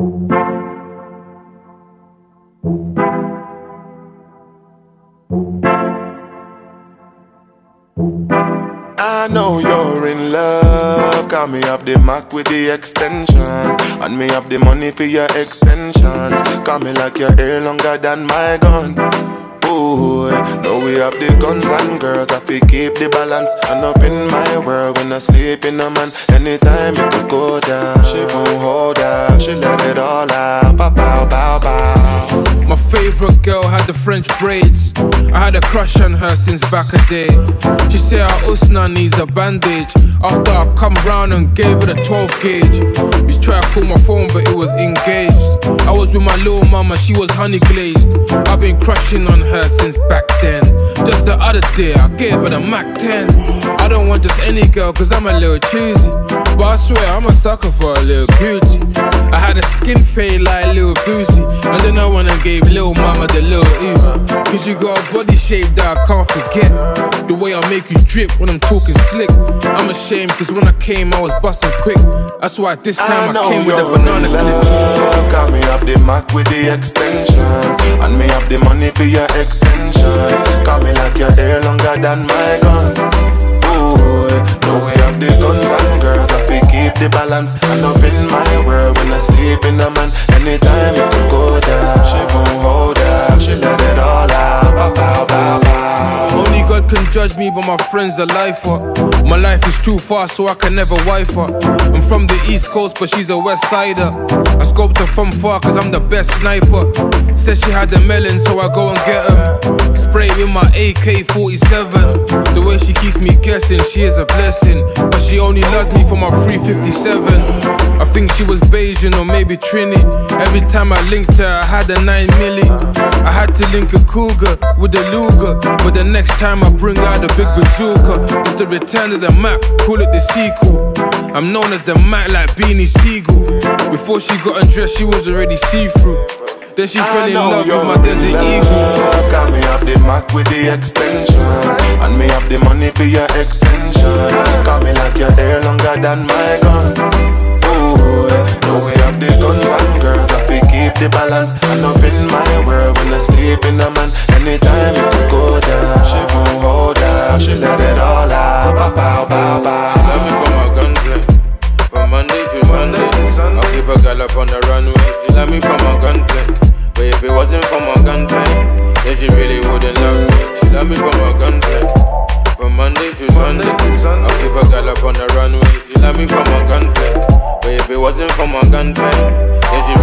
I know you're in love, cause me have the Mac with the extension, and me have the money for your extensions. Cause me like your hair longer than my gun. Ooh, now we have the guns and girls, I fi keep the balance. And up in my world when I sleep in a man. Anytime it could go down, she won't hold out, she let it all out. Pow, pow, pow, pow. My favorite girl had the French braids. I had a crush on her since back a day. She said her usna needs a bandage. After I come round and gave her the 12 gauge. We tried to call my phone but it was engaged. I was with my little mama, she was honey glazed. I've been crushing on her since back then. Just the other day I gave her the Mac 10. I don't want just any girl cause I'm a little choosy, but I swear I'm a sucker for a little Gucci. I had a skin fade like Lil Boosie, and then I went and gave Lil Mama the Lil Uzi. Cause you got a body shape that I can't forget. The way I make you drip when I'm talking slick. I'm ashamed cause when I came I was busting quick. That's why this time I came with a banana clip. Cause me have the Mac with the extension, and me have the money for your extensions. Cause me like your hair longer than my gun. Ooh, now we have the guns and girls, I fi keep the balance. And up in my world when I sleep in a man. Anytime it could go down, she won't hold out, she let it all out. Pow, pow, pow, pow. Only God can judge me, but my friends are lifer. My life is too fast, so I can never wife her. I'm from the East Coast, but she's a West Sider. I scoped her from far, cause I'm the best sniper. Said she had the melon, so I go and get them. Spray with my AK-47. The way she keeps me guessing, she is a blessing. But she only loves me for my 357. I think she was Bayesian or maybe Trini. Every time I linked her, I had a 9 milli. I had to link a cougar with a Luger, but the next time I bring out the big bazooka. It's the return of the Mac, call it the sequel. I'm known as the Mac like Beanie Siegel. Before she got undressed, she was already see-through. Then she fell in love with my Desert Eagle. Cause me have the Mac with the extension, and me have the money for your extensions. Cause me like your hair longer than my gun. Ooh, now we have the guns and girls, I fi keep the balance. And up in my world when I sleep in a man. Anytime it could go down, she won't hold out, she let it all out. Pow, pow, pow, pow. She love me for my gunplay, from Monday to Sunday. I'll keep a girl up on the runway. She love me for my gunplay, but if it wasn't for my gunplay, then she really wouldn't love me. She love me for my gunplay, from Monday to Sunday. I'll keep a girl up on the runway. She love me for my gunplay, but if it wasn't for my gunplay, then she